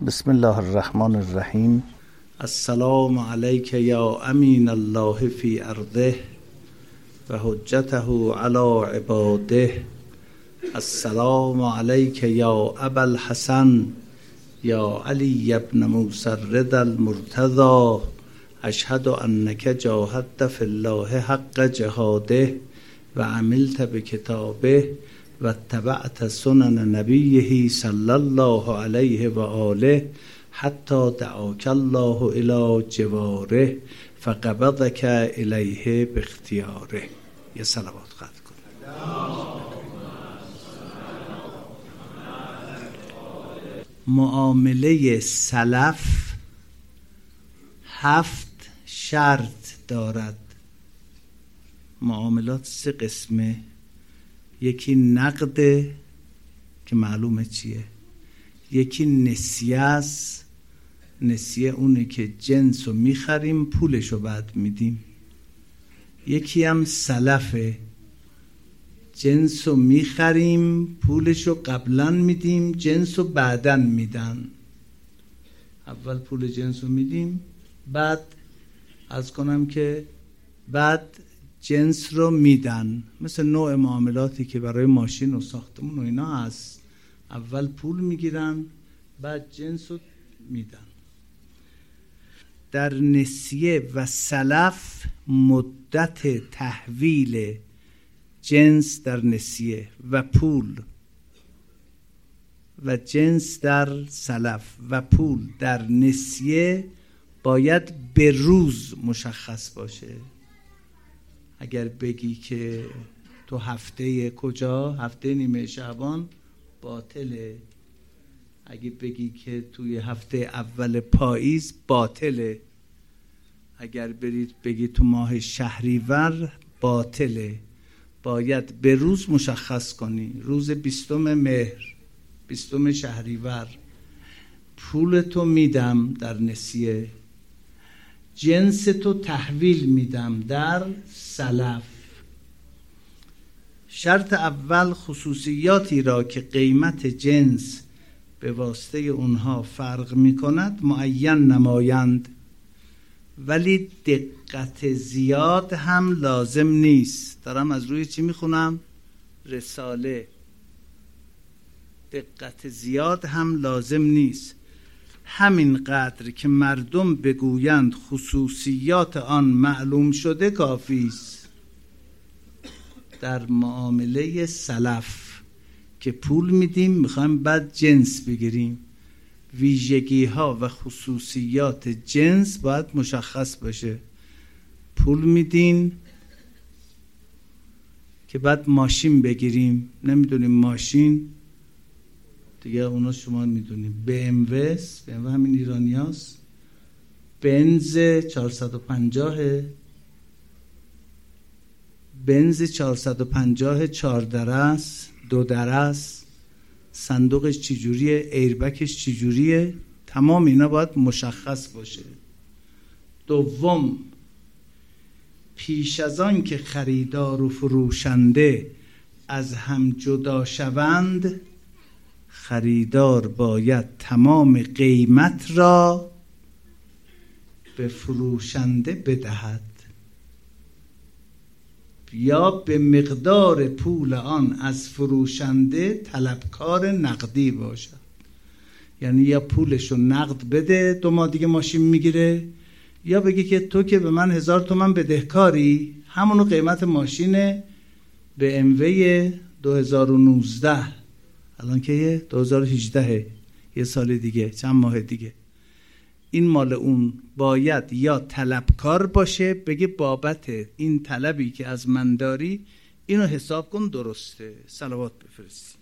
بسم الله الرحمن الرحیم. السلام علیک یا امین الله فی ارضه و حجته علی عباده. السلام علیک یا ابا الحسن یا علی ابن موسی الرضا المرتضی. اشهد انک جاهدت فی الله حق جهاده و عملت بکتابه و اتبعت سنن نبیه صلی الله علیه و آله حتی دعاک الله الی جواره فقبضک الیه باختیاره. یه صلوات قطع کن. معامله سلف 7 شرط دارد. معاملات 3 قسمه. یکی نقده که معلومه چیه، یکی نسیه است. نسیه اونه که جنس رو میخریم پولش رو بعد میدیم. یکی هم سلفه، جنس رو میخریم پولش رو قبلا میدیم، جنس رو بعدا میدن. اول پول جنس رو میدیم، بعد از کنم که بعد جنس رو میدن. مثل نوع معاملاتی که برای ماشین و ساختمون و اینا هست. اول پول میگیرن بعد جنس رو میدن. در نسیه و سلف مدت تحویل جنس در نسیه و پول و جنس در سلف و پول در نسیه باید به روز مشخص باشه. اگر بگی که تو هفته کجا، هفته نیمه شعبان، باطله. اگه بگی که توی هفته اول پاییز، باطله. اگر برید بگی تو ماه شهریور، باطله. باید به روز مشخص کنی. روز 20 مهر، 20 شهریور پولتو میدم در نسیه، جنس تو تحویل میدم در سلف. شرط اول خصوصیاتی را که قیمت جنس به واسطه اونها فرق میکند معین نمایند، ولی دقت زیاد هم لازم نیست. دارم از روی چی میخونم؟ رساله. دقت زیاد هم لازم نیست. همین قدر که مردم بگویند خصوصیات آن معلوم شده کافی است. در معامله سلف که پول میدیم میخوایم بعد جنس بگیریم، ویژگی ها و خصوصیات جنس باید مشخص باشه. پول میدین که بعد ماشین بگیریم، نمیدونیم ماشین دیگه، اونا شما میدونیم. BMW همین ایرانی هست، بنز 450، بنز 450 4 درست 2 درست، صندوقش چجوریه، ایربکش چجوریه، تمام اینا باید مشخص باشه. دوم، پیش از آن که خریدار و فروشنده از هم جدا شوند، خریدار باید تمام قیمت را به فروشنده بدهد یا به مقدار پول آن از فروشنده طلبکار نقدی باشد. یعنی یا پولشو نقد بده 2 ماه دیگه ماشین میگیره، یا بگی که تو که به من 1000 تومان بدهکاری، همونو قیمت ماشین BMW 2019، الان که 2018، یه سال دیگه، چند ماه دیگه، این مال اون، باید یا طلبکار باشه بگه بابت این طلبی که از من داری اینو حساب کن درسته. صلوات بفرستی.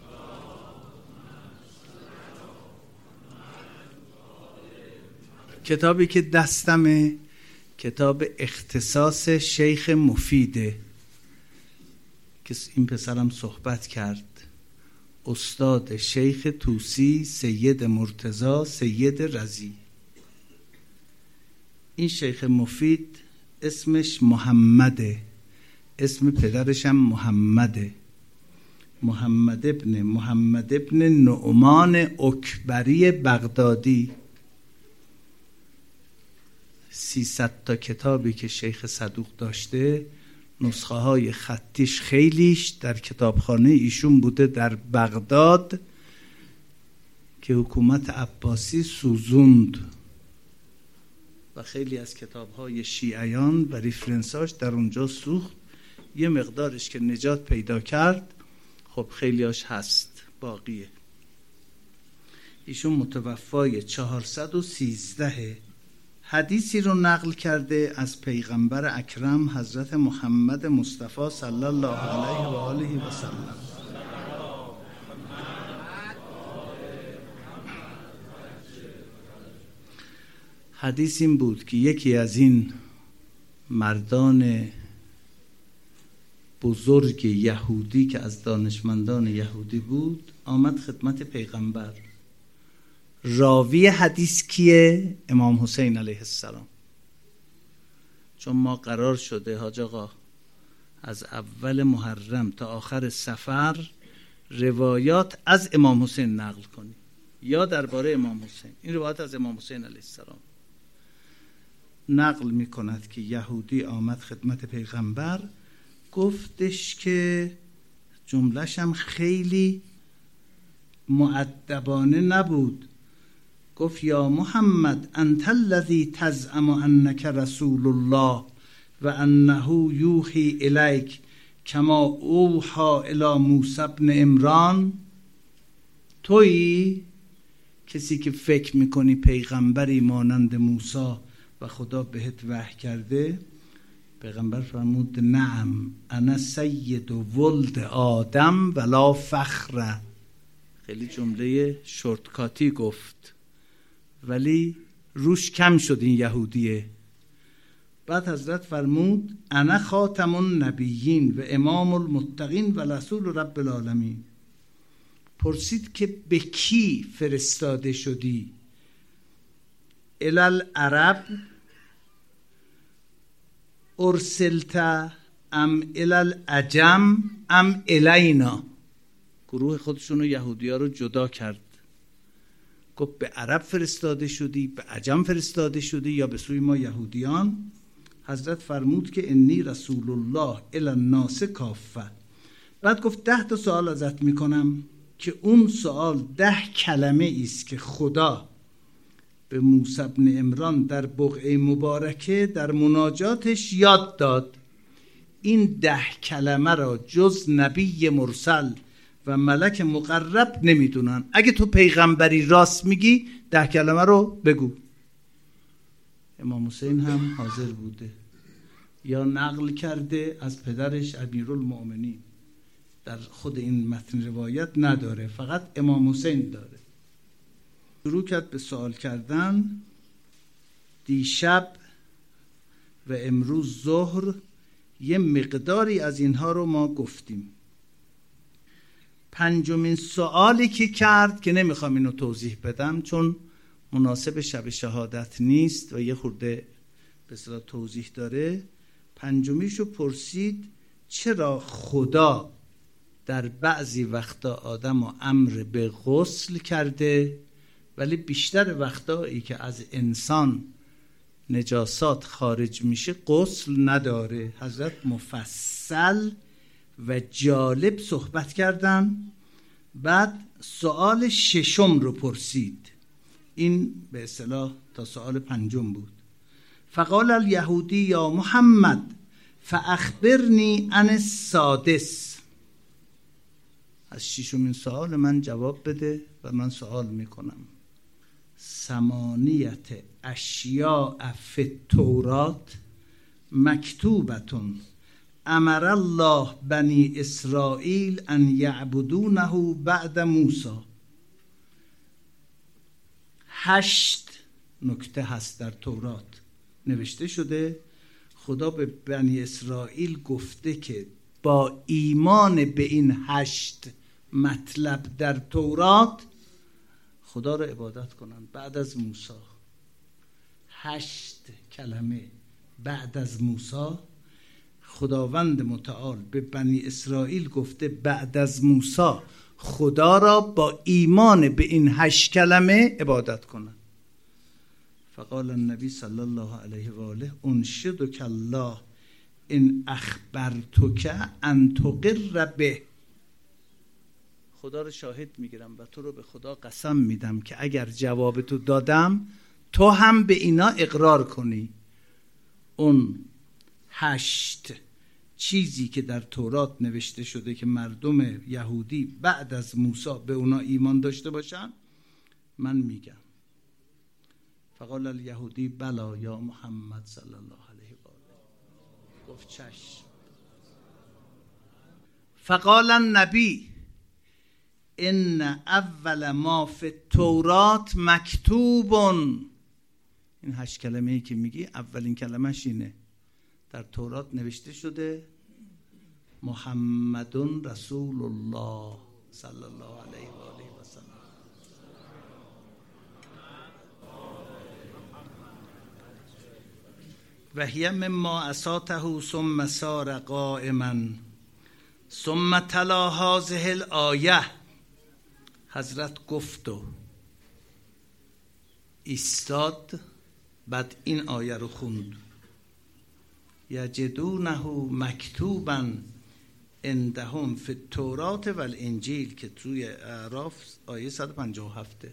کتابی که دستمه کتاب اختصاص شیخ مفیده که این پسرم صحبت کرد، استاد شیخ طوسی سید مرتضی سید رضی. این شیخ مفید اسمش محمده، اسم پدرش هم محمده. محمد ابن نعمان اکبری بغدادی. 300 تا کتابی که شیخ صدوق داشته، نسخه های خطیش خیلیش در کتابخانه ایشون بوده در بغداد که حکومت عباسی سوزوند و خیلی از کتاب‌های شیعیان و ریفرنساش در اونجا سوخت. یه مقدارش که نجات پیدا کرد، خب خیلیاش هست، باقیه. ایشون متوفای 413 حدیثی رو نقل کرده از پیغمبر اکرم حضرت محمد مصطفی صلی الله علیه و آله و سلم. حدیث این بود که یکی از این مردان بزرگ یهودی که از دانشمندان یهودی بود آمد خدمت پیغمبر. راوی حدیث کیه؟ امام حسین علیه السلام. چون ما قرار شده حاج آقا از اول محرم تا آخر صفر روایات از امام حسین نقل کنیم یا درباره امام حسین. این روایات از امام حسین علیه السلام نقل می کند که یهودی آمد خدمت پیغمبر، گفتش که جمله‌ش هم خیلی مؤدبانه نبود. گفت یا محمد انت الذی تزعم انک رسول الله و انه یوحی الیک کما اوحی الی موسی بن عمران. تویی کسی که فکر میکنی پیغمبری مانند موسی و خدا بهت وحی کرده؟ پیغمبر فرمود نعم انا سید ولد آدم ولا فخر. خیلی جمله شورتکاتی گفت ولی روش کم شد این یهودیه. بعد حضرت فرمود انا خاتم النبیین و امام المتقین و رسول رب العالمین. پرسید که به کی فرستاده شدی؟ الال عرب ارسلت ام الال عجم ام الینا. گروه خودشونو یهودی ها رو جدا کرد. گفت به عرب فرستاده شدی، به عجم فرستاده شدی یا به سوی ما یهودیان؟ حضرت فرمود که انی رسول الله الی الناس کافه. بعد گفت 10 تا سوال ازت میکنم که اون سوال 10 کلمه است که خدا به موسی بن عمران در بقعه مبارکه در مناجاتش یاد داد. این 10 کلمه را جز نبی مرسل و ملک مقرب نمیدونن. اگه تو پیغمبری راست میگی 10 کلمه رو بگو. امام حسین هم حاضر بوده یا نقل کرده از پدرش امیرالمؤمنین. در خود این متن روایت نداره، فقط امام حسین داره. شروع کرد به سوال کردن. دیشب و امروز ظهر یه مقداری از اینها رو ما گفتیم. 5مین سوالی که کرد که نمیخوام اینو توضیح بدم چون مناسب شب شهادت نیست و یه خورده به اصطلاح توضیح داره. 5میشو پرسید چرا خدا در بعضی وقتا آدمو امر به غسل کرده ولی بیشتر وقتایی که از انسان نجاسات خارج میشه غسل نداره؟ حضرت مفصل و جالب صحبت کردن. بعد سوال 6 رو پرسید. این به اصطلاح تا سوال 5 بود. فقال الیهودی یا محمد فاخبرنی عن السادس. از 6مین سوال من جواب بده و من سوال میکنم. 8 اشیاء فی التورات مکتوبتون امر الله بنی اسرائیل ان یعبدونه بعد موسی. 8 نکته هست در تورات نوشته شده. خدا به بنی اسرائیل گفته که با ایمان به این 8 مطلب در تورات خدا را عبادت کنند بعد از موسی. 8 کلمه بعد از موسی خداوند متعال به بنی اسرائیل گفته بعد از موسی خدا را با ایمان به این 8 کلمه عبادت کنند. فقال النبی صلی الله علیه و آله انشدک الله ان اخبرتک ان تقر به. خدا رو شاهد میگیرم و تو رو به خدا قسم میدم که اگر جواب تو دادم تو هم به اینا اقرار کنی. اون 8 چیزی که در تورات نوشته شده که مردم یهودی بعد از موسی به اونا ایمان داشته باشن من میگم. فقال الیهودی بلا یا محمد صلی الله علیه و آله. گفت چشم. فقال النبی ان اول ما فی التورات مکتوب. این 8 کلمه ای که میگی اولین کلمش اینه، در تورات نوشته شده محمد رسول الله صلی الله علیه و آله و سلم. و هی مما اساته ثم سار قائما ثم تلا هذه الآیه. حضرت گفت و ایستاد، بعد این آیه رو خوند. یجدونه مکتوبا عندهم فی التورات و الانجیل که توی اعراف آیه 157.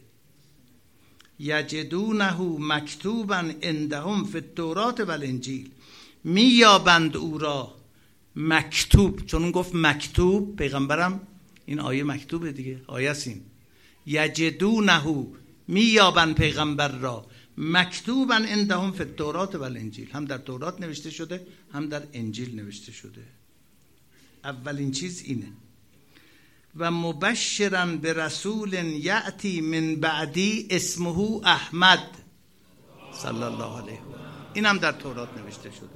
یجدونه مکتوبا عندهم فی التورات و الانجیل، میابند او را مکتوب. چون اون گفت مکتوب، پیغمبرم این آیه مکتوبه دیگه، آیه سین. یجدونه میابند پیغمبر را مکتوبا عندهم فی التورات و الانجیل، هم در تورات نوشته شده هم در انجیل نوشته شده. اولین چیز اینه. و مبشرا به رسول یأتی من بعدی اسمه احمد صلی الله علیه و آله. این هم در تورات نوشته شده.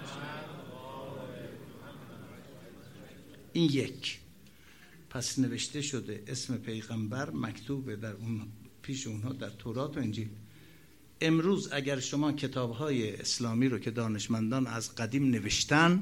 این یک. پس نوشته شده اسم پیغمبر مکتوبه در اون پیش اونها در تورات و انجیل. امروز اگر شما کتاب‌های اسلامی رو که دانشمندان از قدیم نوشتن،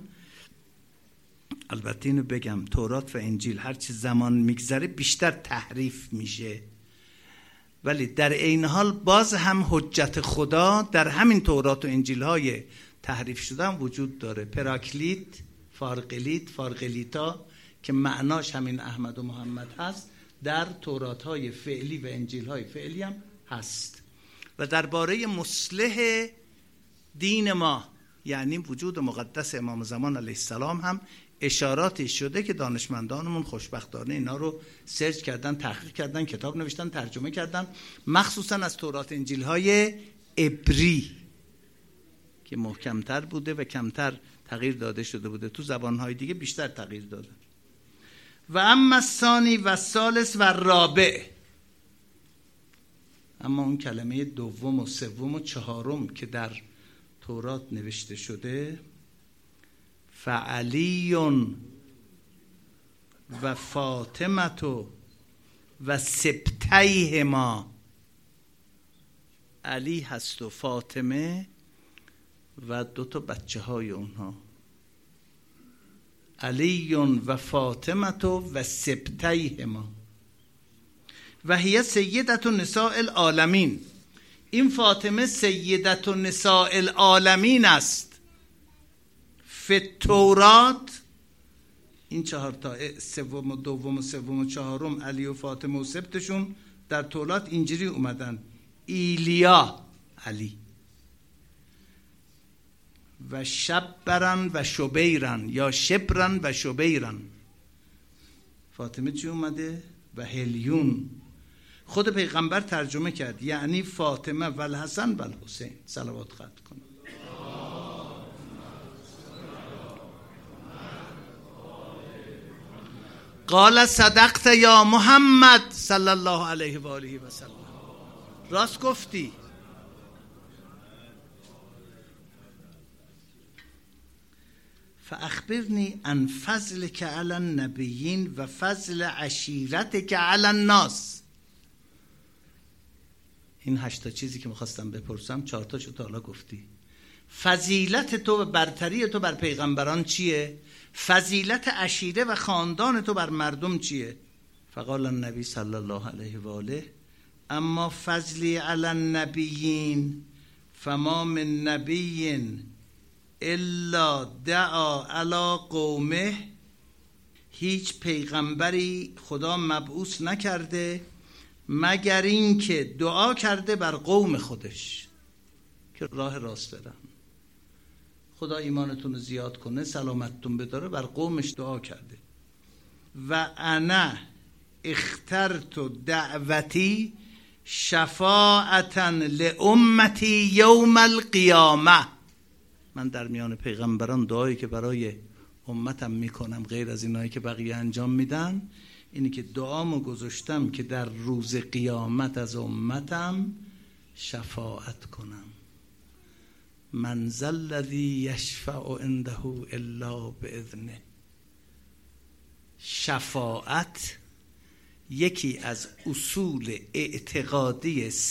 البته اینو بگم تورات و انجیل هرچی زمان میگذره بیشتر تحریف میشه، ولی در این حال باز هم حجت خدا در همین تورات و انجیل های تحریف شده هم وجود داره. پراکلیت، فارقلیت، فارقلیتا که معناش همین احمد و محمد هست، در تورات های فعلی و انجیل های فعلی هم هست. و درباره مصلح دین ما یعنی وجود مقدس امام زمان علیه السلام هم اشاراتی شده که دانشمندانمون خوشبختانه اینا رو سرچ کردن، تحقیق کردن، کتاب نوشتن، ترجمه کردن، مخصوصا از تورات انجیل های عبری که محکمتر بوده و کمتر تغییر داده شده بوده. تو زبانهای دیگه بیشتر تغییر داده. و اما الثانی و الثالث و الرابع، اما اون کلمه دوم و سوم و چهارم که در تورات نوشته شده، فعلی و فاطمه و سبتیهما، علی هست و فاطمه و 2 بچه های اونها، علی و فاطمه و سبتیهما و هی سیدت نساء العالمین. این فاطمه سیدت نساء العالمین است. فی التورات این 4 تا، سوم و دوم و سوم و چهارم علی و فاطمه و سبتشون در تورات اینجوری اومدن: ایلیا علی و شبرن و شبیرن یا شبرن و شبیرن. فاطمه چی اومده؟ و هلیون. خود پیغمبر ترجمه کرد یعنی فاطمه و الحسن و الحسین. صلوات خط کن. قال صدقت یا محمد صلی الله علیه و آله و سلم. راست گفتی. فاخبرنی عن فضلک علی النبیین و فضل عشیرتک علی الناس. این 8 چیزی که میخواستم بپرسم 4 تاشو تا حالا گفتی. فضیلت تو و برتری تو بر پیغمبران چیه؟ فضیلت عشیره و خاندان تو بر مردم چیه؟ فقال النبی صلی الله علیه و آله اما فضلی علی النبیین فما من نبی الا دعا علی قومه. هیچ پیغمبری خدا مبعوث نکرده مگر این که دعا کرده بر قوم خودش که راه راست برن، خدا ایمانتون رو زیاد کنه، سلامتتون بداره، بر قومش دعا کرده. و انا اخترت دعوتی شفاعتا لامتی یوم القیامه. من در میان پیغمبران دعایی که برای امتم میکنم غیر از اینایی که بقیه انجام میدن اینی که دعامو گذاشتم که در روز قیامت از امتم شفاعت کنم. من ذا الذی یشفع عنده الا باذنه. شفاعت یکی از اصول اعتقادی 100%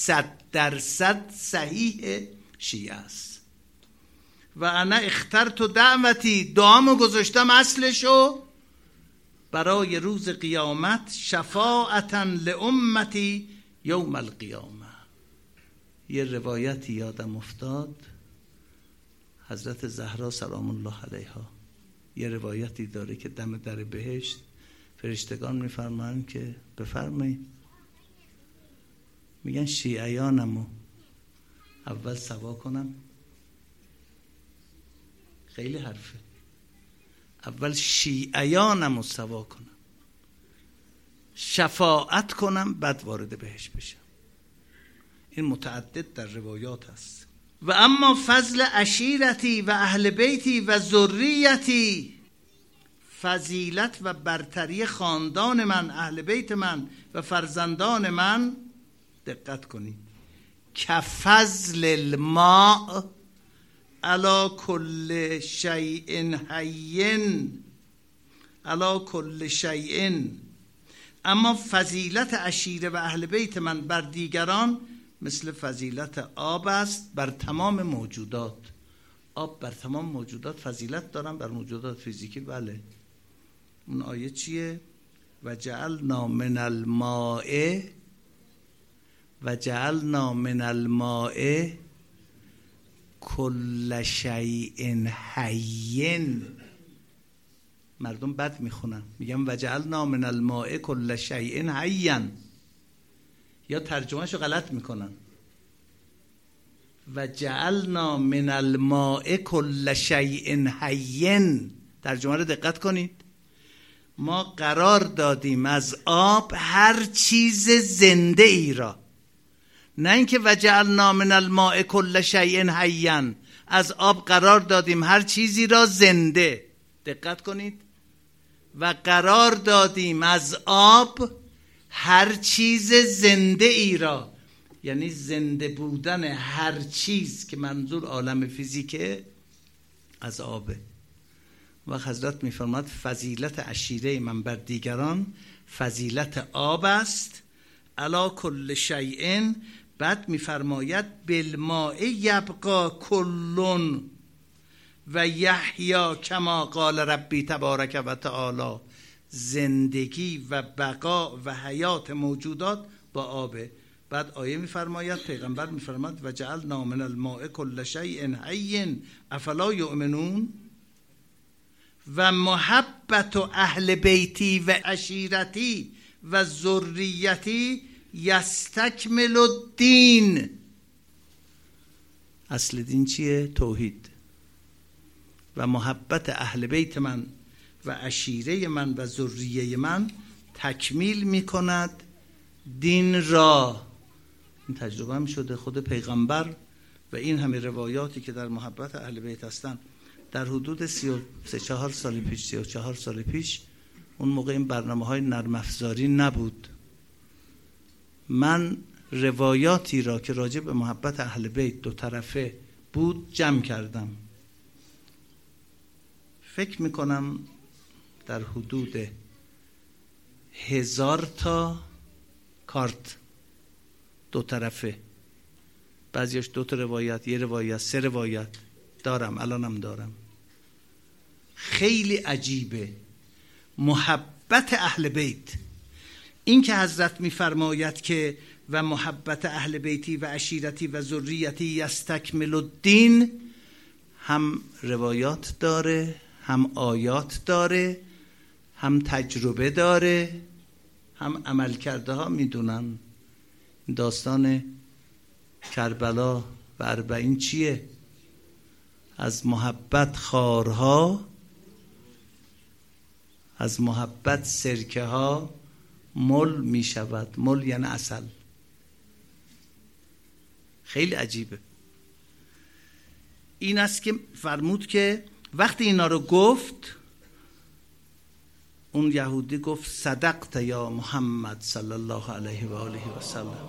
صحیح شیعه است. و انا اخترت دعوتی، دعامو گذاشتم اصلشو برای روز قیامت شفاعتا لامتی یوم القیامه. یه روایتی یادم افتاد، حضرت زهرا سلام الله علیها یه روایتی داره که دم در بهشت فرشتگان میفرمایند که بفرمایید، میگن شیعیانمو اول سوا کنم. خیلی حرفه. اول شیعیانمو سوا کنم، شفاعت کنم، بعد وارد بهشت بشم. این متعدد در روایات هست. و اما فضل عشیرتی و اهل بیتی و ذریتی، فضیلت و برتری خاندان من، اهل بیت من و فرزندان من، دقت کنید، کفضل الماء علی کل شیء حین علی کل شیء. اما فضیلت عشیره و اهل بیت من بر دیگران مثل فضیلت آب است بر تمام موجودات. آب بر تمام موجودات فضیلت دارن، بر موجودات فیزیکی بله. اون آیه چیه؟ و جعلنا من الماء کل شیء حی. مردم بد میخونن، میگم و جعلنا من الماء کل شیء حی، یا ترجمهشو غلط میکنن. و جعلنا من الماء کل شیء حی، ترجمه رو دقت کنید. ما قرار دادیم از آب هر چیز زنده ای را، نه اینکه و جعلنا من الماء کل شیء حی، از آب قرار دادیم هر چیزی را زنده. دقت کنید. و قرار دادیم از آب هر چیز زنده ای را، یعنی زنده بودن هر چیز که منظور عالم فیزیکه از آبه. و حضرت میفرماد فضیلت عشیره من بر دیگران فضیلت آب است علی کل شیء. بعد میفرماید بالماء یبقى کل و یحیی کما قال ربی تبارک و تعالی. زندگی و بقا و حیات موجودات با آبه. بعد آیه میفرماید، پیغمبر میفرماید و جعلنا من الماء کل شیء حی افلا یؤمنون. و محبت اهل بیتی و عشیرتی و ذریتی یستکمل الدین. اصل دین چیه؟ توحید. و محبت اهل بیت من و عشیره من و ذریه من تکمیل میکند دین را. این تجربه هم شده. خود پیغمبر و این همه روایاتی که در محبت اهل بیت هستن در حدود 34 سال پیش اون موقع این برنامه‌های نرم افزاری نبود. من روایاتی را که راجع به محبت اهل بیت دو طرفه بود جمع کردم. فکر میکنم در حدود 1000 تا کارت دو طرفه، بعضیش 2 تا روایت، 1 روایت، 3 روایت دارم، الانم دارم. خیلی عجیبه محبت اهل بیت. این که حضرت میفرماید که و محبت اهل بیتی و عشیرتی و ذریتی یستکمل الدین، هم روایات داره، هم آیات داره، هم تجربه داره، هم عمل کرده ها میدونن. داستان کربلا و اربعین چیه؟ از محبت خارها، از محبت سرکه ها مل می شود. مل یعنی عسل. خیلی عجیبه. این است که فرمود که وقتی اینا رو گفت، اون یهودی گفت صدقت یا محمد صلی الله علیه و آله و سلم.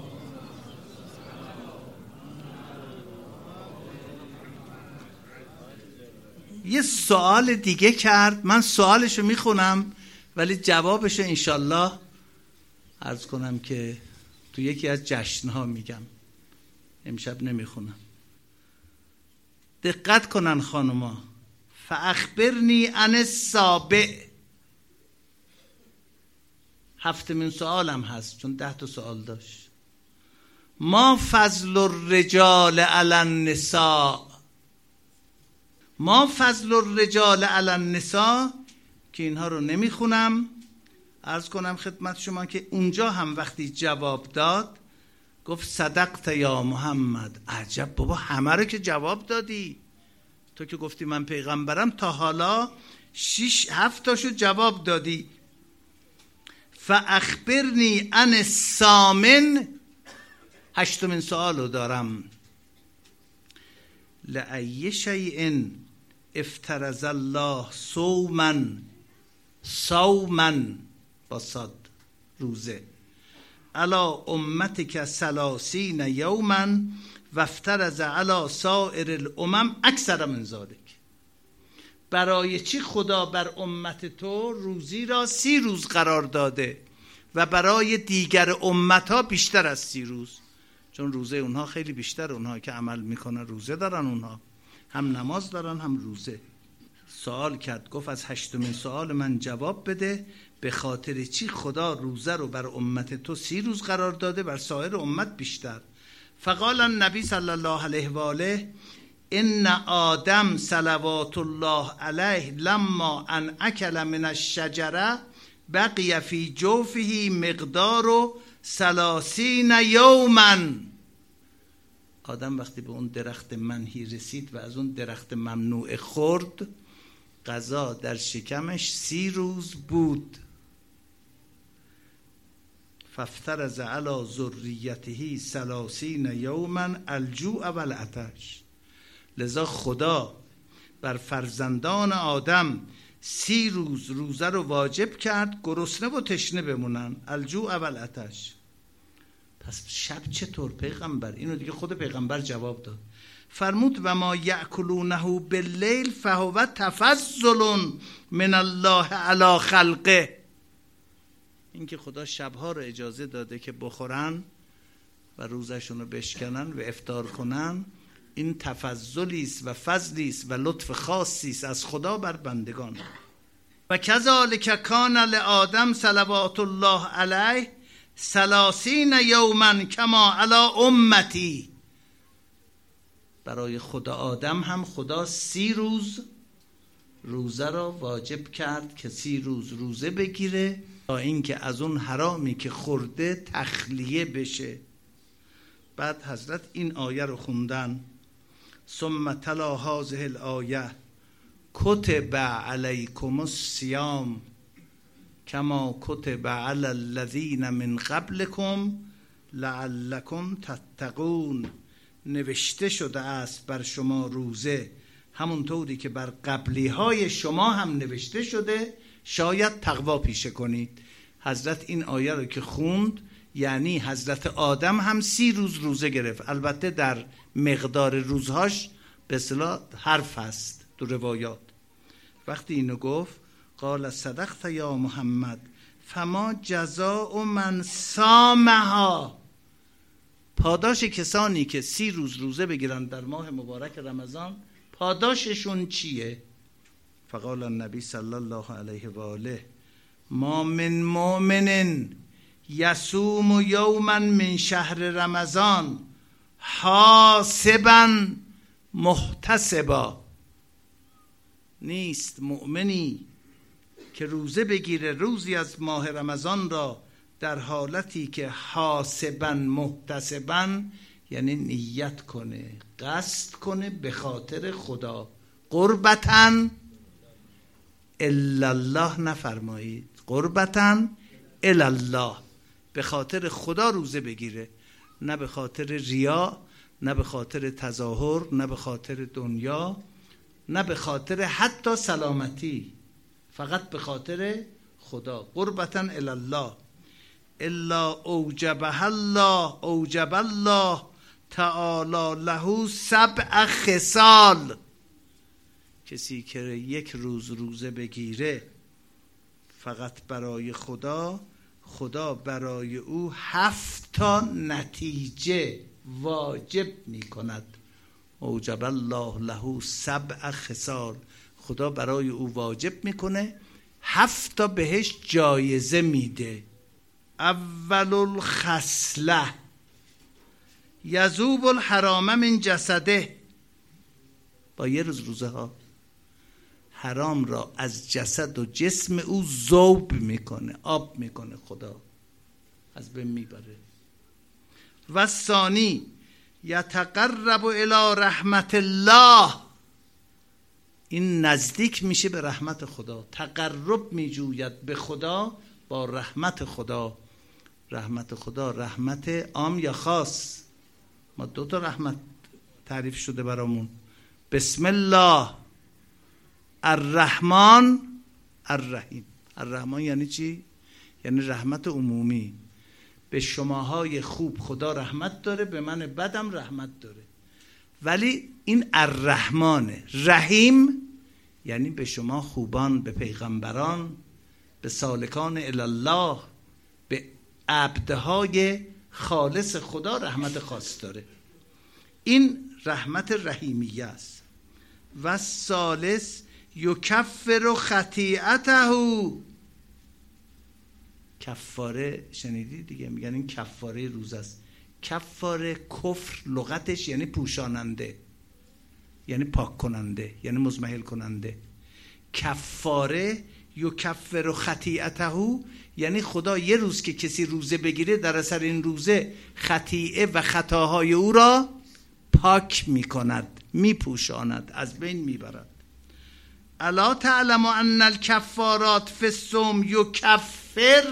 یه سوال دیگه کرد، من سوالشو میخونم ولی جوابشو انشالله عرض کنم که تو یکی از جشنها میگم، امشب نمیخونم. دقت کنن خانوما. فاخبرنی عن السابع. 7مین سوالم هست چون 10 تا سوال داشت. ما فضل الرجال علی النساء. ما فضل الرجال علی النساء که اینها رو نمیخونم. عرض کنم خدمت شما که اونجا هم وقتی جواب داد گفت صدقت یا محمد. عجب بابا، همه رو که جواب دادی. تو که گفتی من پیغمبرم تا حالا 6-7 تاشو جواب دادی. فاخبرنی عن الثامن. 8مین سوالو دارم. لأی شیء افترض الله صوما با صاد روزه علی امتک 30 یوما و افترض علی سائر الامم اکثر من ذلک. برای چی خدا بر امت تو روزی را 30 روز قرار داده و برای دیگر امت ها بیشتر از 30 روز؟ چون روزه اونها خیلی بیشتر، اونها که عمل میکنن روزه دارن، اونها هم نماز دارن هم روزه. سوال کرد، گفت از 8مین سوال من جواب بده، به خاطر چی خدا روزه رو بر امت تو 30 روز قرار داده، بر سایر امت بیشتر؟ فقال النبی صلی الله علیه و آله ان آدم صلوات الله علیه لما ان اکل من الشجره بقی فی جوفه مقدار 30 یوما. آدم وقتی به اون درخت منهی رسید و از اون درخت ممنوع خورد، غذا در شکمش 30 روز بود. فافترض علی ذریته 30 یوما الجوع و العطش. لذا خدا بر فرزندان آدم 30 روز روزه رو واجب کرد، گرسنه و تشنه بمونن، الجوع و العطش. پس شب چطور پیغمبر؟ اینو دیگه خود پیغمبر جواب داد. فرمود و ما یأکلونه باللیل فهو تفضل من الله علی خلقه. این که خدا شبها رو اجازه داده که بخورن و روزشون رو بشکنن و افطار کنن، این تفضلی است و فضلی است و لطف خاصی است از خدا بر بندگان. و کذالک کان لآدم صلوات الله علیه 30 یوما کما علی امتی. برای خدا آدم هم خدا 30 روز روزه را واجب کرد که 30 روز روزه بگیره تا اینکه از اون حرامی که خورده تخلیه بشه. بعد حضرت این آیه رو خوندن. ثم تلا هذه الآیه کتب علیکم الصیام کما کتب علی الذین من قبلکم لعلکم تتقون. نوشته شده است بر شما روزه همونطوری که بر قبلی های شما هم نوشته شده شاید تقوا پیشه کنید. حضرت این آیه رو که خوند یعنی حضرت آدم هم 30 روز روزه گرفت. البته در مقدار روزهاش به اصطلاح حرف هست تو روایات. وقتی اینو گفت قال صدقت یا محمد فما جزاء من صامها. پاداش کسانی که 30 روز روزه بگیرن در ماه مبارک رمضان پاداششون چیه؟ فقال النبی صلی الله علیه و آله ما من مؤمن یصوم یوما من شهر رمضان حاسبا محتسبا، نیست مؤمنی که روزه بگیره روزی از ماه رمضان را در حالتی که حاسبا محتسبا، یعنی نیت کنه، قصد کنه به خاطر خدا، قربتن الا الله نفرمایید، قربتن الا الله، به خاطر خدا روزه بگیره، نه به خاطر ریا، نه به خاطر تظاهر، نه به خاطر دنیا، نه به خاطر حتی سلامتی، فقط به خاطر خدا، قربتن الی الله. الا اوجبها الله، اوجب الله تعالی له 7 خصال، کسی که یک روز روزه بگیره فقط برای خدا، خدا برای او 7 نتیجه واجب می کند. اوجب الله له 7 خصال، خدا برای او واجب میکنه، 7 بهش جایزه میده. اول الخصله یذوب الحرام من جسده، با یه روز روزه ها حرام را از جسد و جسم او ذوب میکنه، آب میکنه، خدا از بین میبره. و ثانی یتقرب الی رحمت الله، این نزدیک میشه به رحمت خدا، تقرب میجوید به خدا با رحمت خدا. رحمت خدا رحمت عام یا خاص؟ ما 2 رحمت تعریف شده برامون، بسم الله الرحمن الرحیم. الرحمن یعنی چی؟ یعنی رحمت عمومی، به شماهای خوب خدا رحمت داره، به من بدم رحمت داره. ولی این الرحمنه. رحیم یعنی به شما خوبان، به پیغمبران، به سالکان الی الله، به عبدهای خالص خدا رحمت خاص داره. این رحمت رحیمیه است. و ثالث یکفر خطیئته، کفاره شنیدی دیگه، میگن این کفاره روز است. کفاره کفر لغتش یعنی پوشاننده، یعنی پاک کننده، یعنی مزمحل کننده. کفاره یکفر خطیئته، یعنی خدا یه روز که کسی روزه بگیره در اثر این روزه خطیئه و خطاهای او را پاک میکند، میپوشاند، از بین میبرد. الا تعلم ان الکفارات فی الصوم یکفر،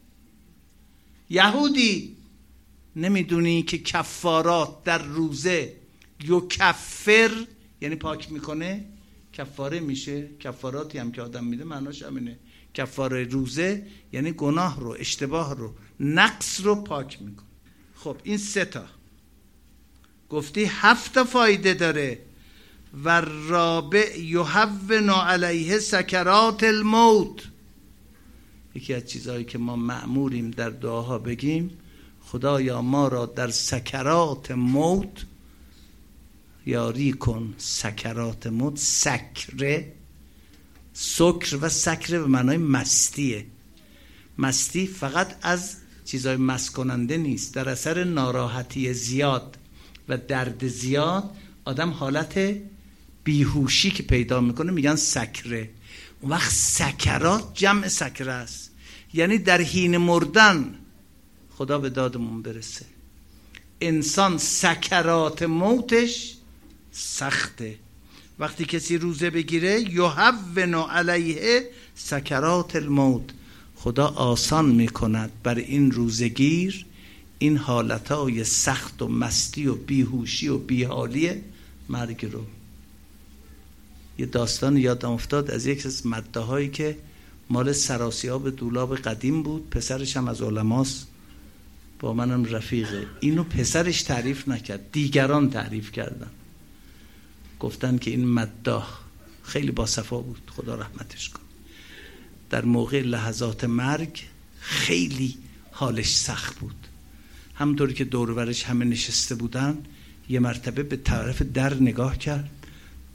یهودی نمیدونی که کفارات در روزه یکفر یعنی پاک میکنه، کفاره میشه. کفاراتی هم که آدم میده معناش همینه. کفاره روزه یعنی گناه رو، اشتباه رو، نقص رو پاک میکنه. خب این 3 گفتی 7 فایده داره. و رابع یهون علیه سکرات الموت، یکی از چیزهایی که ما مأموریم در دعاها بگیم خدایا ما را در سکرات موت یاری کن. سکرات موت، سکره، سکر و سکره به معنای مستیه. مستی فقط از چیزهای مست کننده نیست، در اثر ناراحتی زیاد و درد زیاد آدم حالت بیهوشی که پیدا میکنه میگن سکره. اون وقت سکرات جمع سکره است، یعنی در حین مردن خدا به دادمون برسه. انسان سکرات موتش سخته. وقتی کسی روزه بگیره یهون علیه سکرات الموت، خدا آسان میکند بر این روزگیر این حالتهای سخت و مستی و بیهوشی و بیحالی مرگ رو. یه داستان یادم افتاد از یک از مدهایی که مال سراسیاب دولاب قدیم بود، پسرش هم از علماست، با منم رفیقه. اینو پسرش تعریف نکرد، دیگران تعریف کردن، گفتن که این مداح خیلی باصفا بود، خدا رحمتش کن. در موقع لحظات مرگ خیلی حالش سخت بود، همونطوری که دور و برش همه نشسته بودن. یه مرتبه به طرف در نگاه کرد،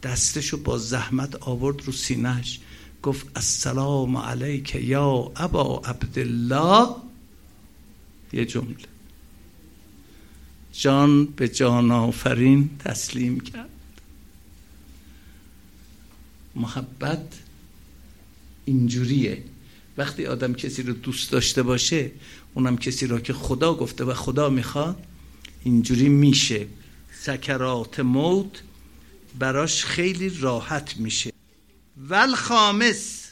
دستشو با زحمت آورد رو سینهش، گفت السلام علیک یا ابا عبدالله. یه جمله، جان به جان آفرین تسلیم کرد. محبت اینجوریه، وقتی آدم کسی رو دوست داشته باشه، اونم کسی را که خدا گفته و خدا میخواد، اینجوری میشه. سکرات موت براش خیلی راحت میشه. والخامس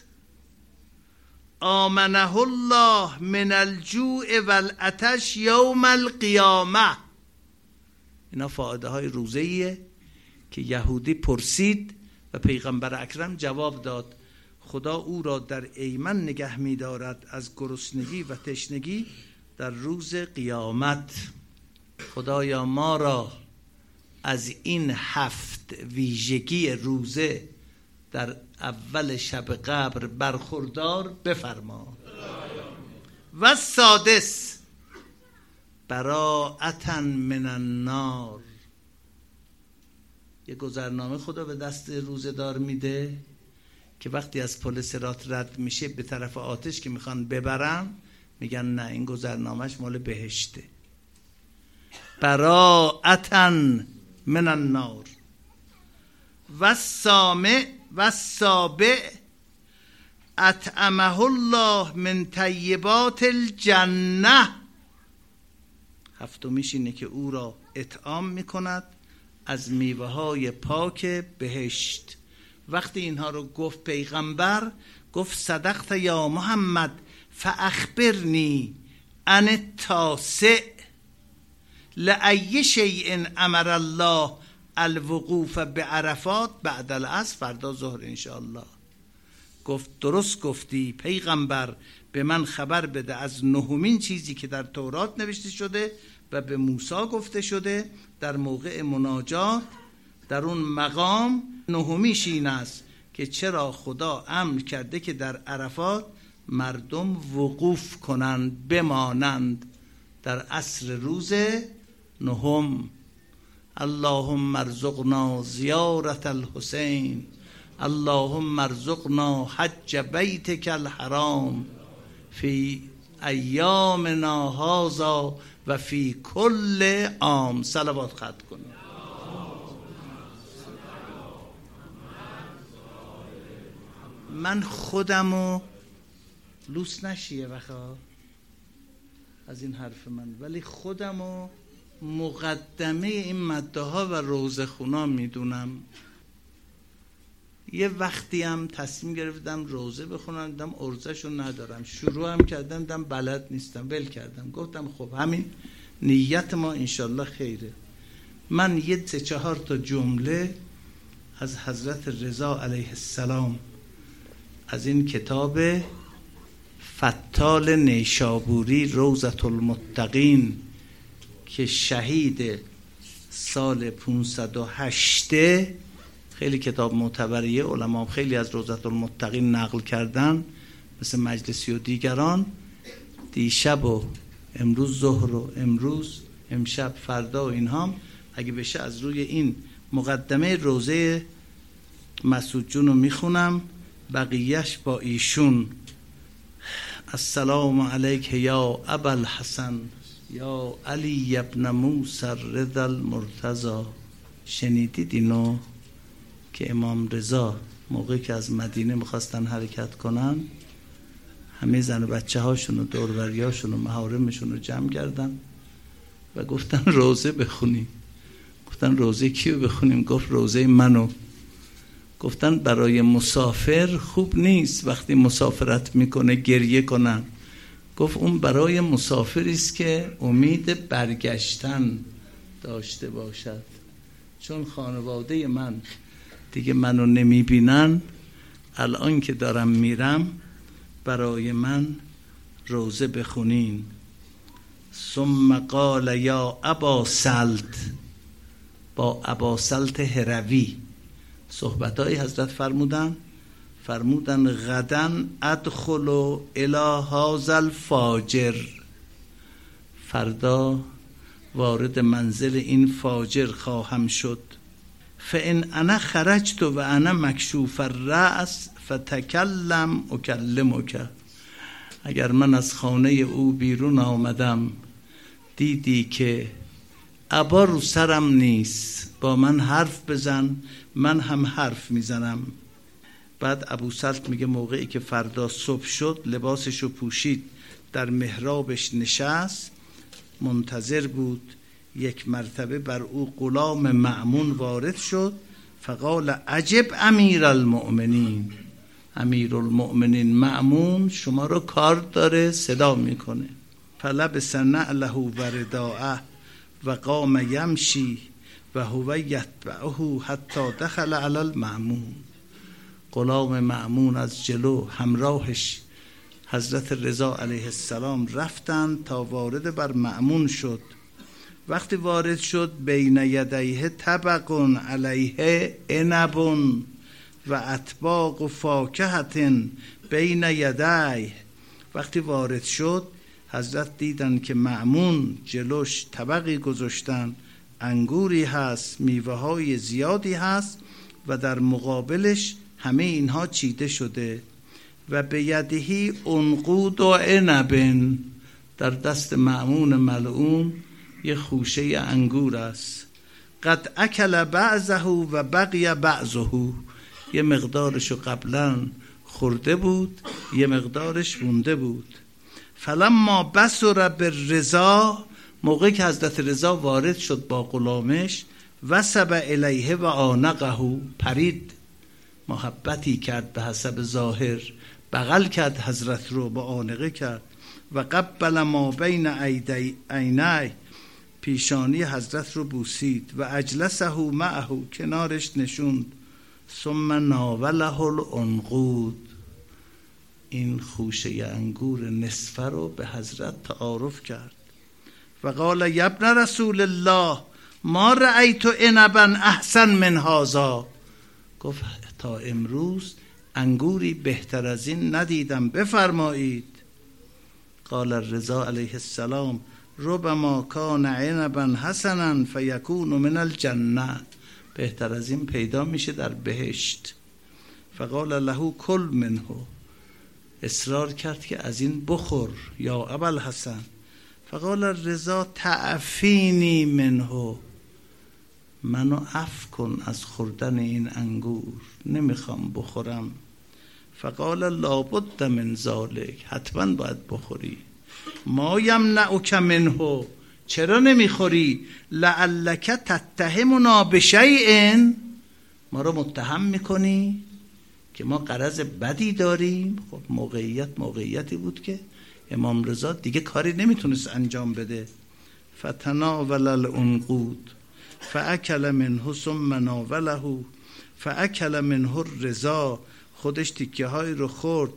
آمنه الله من الجوع والعطش یوم القیامه. اینا فائده های روزه‌ایه که یهودی پرسید و پیغمبر اکرم جواب داد. خدا او را در ایمن نگه می‌دارد از گرسنگی و تشنگی در روز قیامت. خدایا ما را از این 7 ویژگی روزه در اول شب قبر برخوردار بفرما. و سادس براءة من النار. یه گذرنامه خدا به دست روزه‌دار میده که وقتی از پل صراط رد میشه به طرف آتش که میخوان ببرن، میگن نه این گذرنامهش مال بهشته. براءة من النار. و سامع و سابع اطعمه الله من طیبات الجنه. هفتمیش اینه که او را اطعام میکند از میوه های پاک بهشت. وقتی اینها رو گفت پیغمبر، گفت صدقت یا محمد فاخبرنی عن التاسع لأی شیء امر الله الوقوف بعرفات بعد العصر. فردا ظهر انشاءالله. گفت درست گفتی پیغمبر، به من خبر بده از 9مین چیزی که در تورات نوشته شده و به موسی گفته شده در موقع مناجات. در اون مقام 9میش این است که چرا خدا امر کرده که در عرفات مردم وقوف کنند، بمانند در عصر روز 9. اللهم ارزقنا زیارت الحسین، اللهم ارزقنا حج بیتک الحرام فی ایامنا هذا و فی کل عام. صلوات ختم کنیم. من خودمو لوس نشیه وقتا از این حرف من، ولی خودمو مقدمه این مده ها و روزه خونا میدونم. یه وقتی هم تصمیم گرفتم روزه بخونم، دیدم ارزشو ندارم، شروع هم کردم دیدم بلد نیستم، ول کردم. گفتم خب همین نیت ما انشالله خیره. من یه 3-4 تا جمله از حضرت رضا علیه السلام از این کتاب فتال نیشابوری روضة المتقین که شهید سال 508، خیلی کتاب معتبریه، علما خیلی از روضة المتقین نقل کردن مثل مجلسی و دیگران. دیشب و امروز ظهر و امشب فردا و اینها اگه بشه از روی این مقدمه روزه مسعود جون رو میخونم، بقیهش با ایشون. السلام علیک یا ابا الحسن یا علی ابن موسی الرضا المرتضی. شنیدید اینو که امام رضا موقعی که از مدینه میخواستن حرکت کنن، همه زن و بچه هاشون و دوروریاشون و محارمشون رو جمع کردن و گفتن روزه بخونیم. گفتن روزه کیو بخونیم؟ گفت روزه منو. گفتن برای مسافر خوب نیست وقتی مسافرت میکنه گریه کنن. گفت اون برای مسافری است که امید برگشتن داشته باشد، چون خانواده من دیگه منو نمیبینن، الان که دارم میرم برای من روزه بخونین. ثم قال یا ابا سلط، با ابا سلط هروی صحبتای حضرت فرمودن غدن ادخل الی هذا الفاجر، فردا وارد منزل این فاجر خواهم شد. فان انا خرجت و انا مکشوف الرأس فتکلم اکلمک. اگر من از خانه او بیرون آمدم دیدی که عبا رو سرم نیست، با من حرف بزن، من هم حرف میزنم. بعد ابو سلط میگه موقعی که فردا صبح شد لباسشو پوشید، در محرابش نشست، منتظر بود. یک مرتبه بر او غلام مأمون وارد شد، فقال عجب امیر المؤمنین، امیر المؤمنین مأمون شما رو کار داره، صدا میکنه. فلبس نعله و رداءه و قام یمشی و هو یتبعه حتی دخل علی المأمون. غلام مأمون از جلو همراهش حضرت رضا علیه السلام رفتند تا وارد بر مأمون شد. وقتی وارد شد بین یدیه طبق علیه عنب و اطباق و فاکهت بین یدیه. وقتی وارد شد حضرت دیدن که مأمون جلوش طبقی گذاشتن، انگوری هست، میوه های زیادی هست و در مقابلش همه اینها چیده شده. و به یدهی عنقود و عنب، در دست مأمون ملعون یه خوشه انگور است. قد اکل بعضه و بقی بعضه، یه مقدارشو قبلا خورده بود، یه مقدارش مونده بود. فلما بصر بالرضا، موقعی که حضرت رضا وارد شد با غلامش، وثب الیه و آنقه، پرید، محبتی کرد به حسب ظاهر، بغل کرد حضرت رو، با آنقه کرد. و قبل ما بین عینیه، پیشانی حضرت رو بوسید. و اجلسه معه، کنارش نشوند. ثم ناوله العنقود، این خوشه انگور نصفه رو به حضرت تعارف کرد. و قال یا ابن رسول الله ما رأیت عنبا احسن من هذا، گفت تا امروز انگوری بهتر از این ندیدم، بفرمایید. قال الرضا علیه السلام ربما کان عنبا حسنا فیکون من الجنه، بهتر از این پیدا میشه در بهشت. فقال له کل منه، اصرار کرد که از این بخور یا ابوالحسن. فقال الرضا تعفینی منه، منو عفو کن از خوردن این انگور، نمیخوام بخورم. فقال لابد من ذلک، حتما باید بخوری. ما یمنعک منه، چرا نمیخوری؟ لعلک تتهمنا بشیء، ما رو متهم میکنی که ما غرض بدی داریم. خب موقعیتی بود که امام رضا دیگه کاری نمیتونست انجام بده. فتناول العنقود فاکل منه ثم ناوله فاکل منه الرضا، خودش تیکه های رو خورد.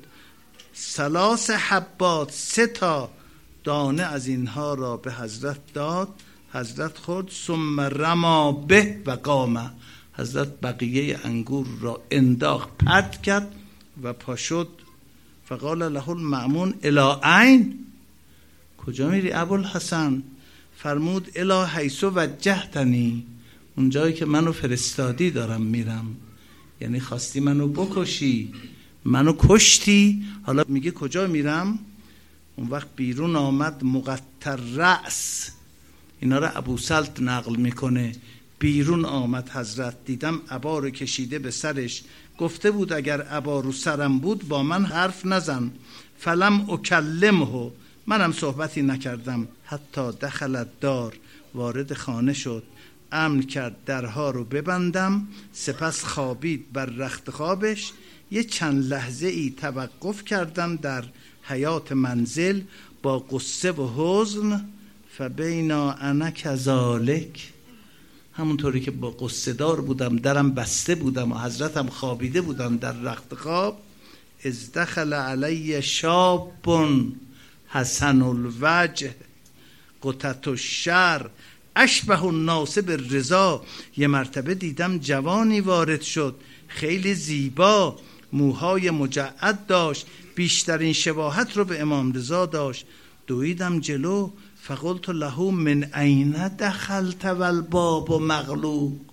3 حبات، 3 تا دانه از اینها را به حضرت داد، حضرت خورد. ثم رما به و قام، حضرت بقیه انگور را انداخت، پرت کرد و پا شد. فقال له المأمون الی عین، کجا میری ابوالحسن؟ فرمود الی حیث وجهتنی، اون جایی که منو فرستادی دارم میرم. یعنی خواستی منو بکشی، منو کشتی، حالا میگه کجا میرم؟ اون وقت بیرون آمد مقطر رأس، اینا رو ابو سلط نقل میکنه. بیرون آمد حضرت، دیدم عبا رو کشیده به سرش، گفته بود اگر عبا رو سرم بود با من حرف نزن. فلم اکلمه، منم صحبتی نکردم. حتی دخلت دار، وارد خانه شد، امر کرد درها رو ببندم، سپس خوابید بر رخت خوابش. یه چند لحظه ای توقف کردم در حیات منزل با قصه و حزن. فبینا انا کذالک، همونطوری که با قصه دار بودم، درم بسته بودم و حضرتم خوابیده بودم در رخت خواب. از دخل علی شاب حسن الوجه قطعت الشر اشبه الناس بالرضا، یه مرتبه دیدم جوانی وارد شد، خیلی زیبا، موهای مجعد داشت، بیشترین شباهت رو به امام رضا داشت. دویدم جلو، فقلت له من این دخلت والباب مغلوق،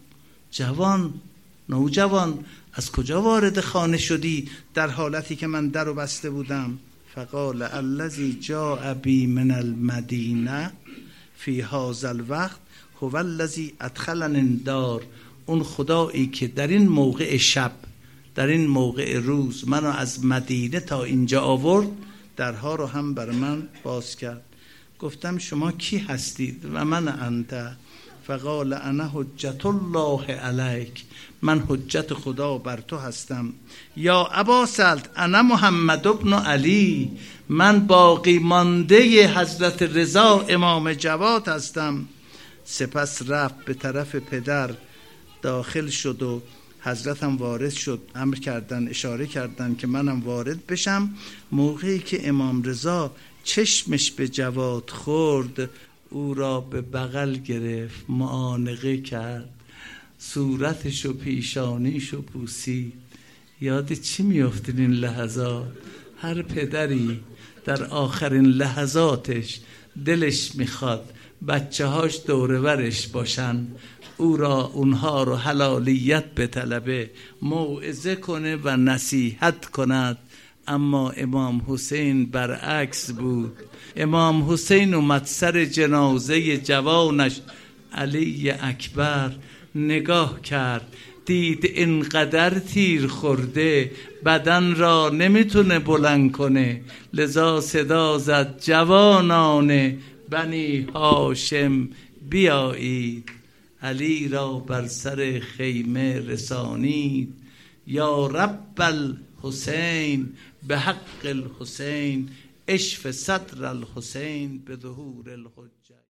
جوان، نوجوان، از کجا وارد خانه شدی در حالتی که من در رو بسته بودم؟ فقال الذی جاء بی من المدینه فی هذا الوقت هو الذی ادخلنی الدار. اون خدایی که در این موقع شب، در این موقع روز منو از مدینه تا اینجا آورد، درها رو هم بر من باز کرد. گفتم شما کی هستید؟ و من انت. فقال انا حجت الله علیک، من حجت خدا بر تو هستم. یا ابا سلط انا محمد ابن علی، من باقی مانده حضرت رضا امام جواد هستم. سپس رفت به طرف پدر، داخل شد و حضرتم وارد شد. امر کردن، اشاره کردن که منم وارد بشم. موقعی که امام رضا چشمش به جواد خورد، او را به بغل گرفت، معانقه کرد، صورتش و پیشانیش و بوسید. یاد چی میافتین این لحظات؟ هر پدری در آخرین لحظاتش دلش میخواد بچه هاش دورورش باشن، او را، اونها رو حلالیت به طلبه، موعظه کنه و نصیحت کند. اما امام حسین برعکس بود. امام حسین اومد سر جنازه جوانش علی اکبر، نگاه کرد، دید اینقدر تیر خورده، بدن را نمیتونه بلند کنه، لذا صدا زد جوانان بنی هاشم بیایید. علی را بر سر خیمه رسانید. یا رب الحسین به حق الحسین اشف صدر الحسین به ظهور الحجه.